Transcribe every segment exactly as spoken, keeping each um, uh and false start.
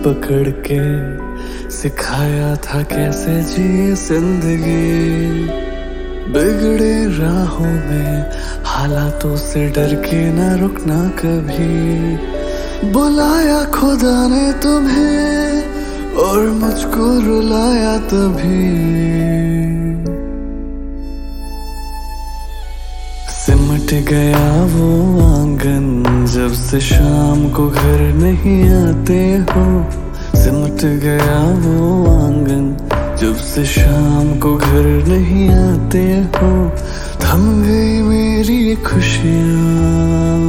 पकड़ के सिखाया था कैसे जिए जिंदगी। बिगड़े राहों में हालातों से डर के ना रुकना कभी। बुलाया खुदा ने तुम्हें और मुझको रुलाया तभी। सिमट गया वो आंगन जब से शाम को घर नहीं आते हो। सिमट गया वो आंगन जब से शाम को घर नहीं आते हो। थम गई मेरी खुशियाँ।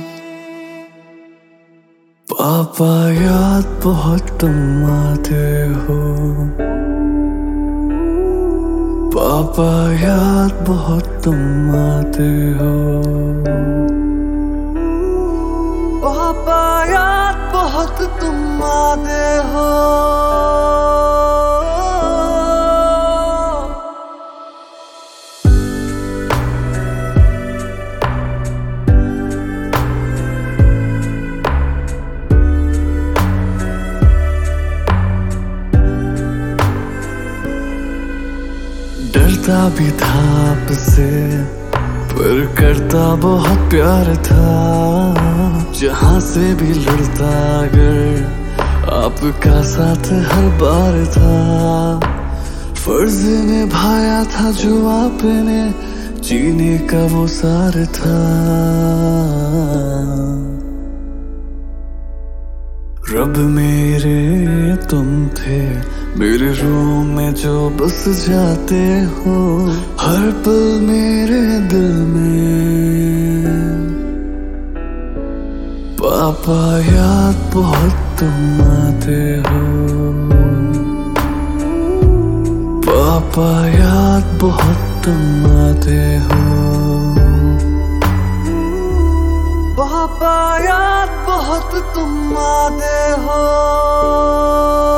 पापा याद बहुत तुम आते हो। पापा याद बहुत तुम आते हो। पापा याद बहुत तुम आते हो। डरता भी था आपसे पर करता बहुत प्यार था। जहां से भी लड़ता अगर आपका साथ हर बार था। फर्ज निभाया था जो आपने जीने का वो सार था। रब मेरे तुम थे मेरे रूम में जो बस जाते हो। हर पल मेरे दिल में। पापा याद बहुत तुम आते हो। पापा याद बहुत तुम आते हो। पापा याद बहुत तुम आते हो।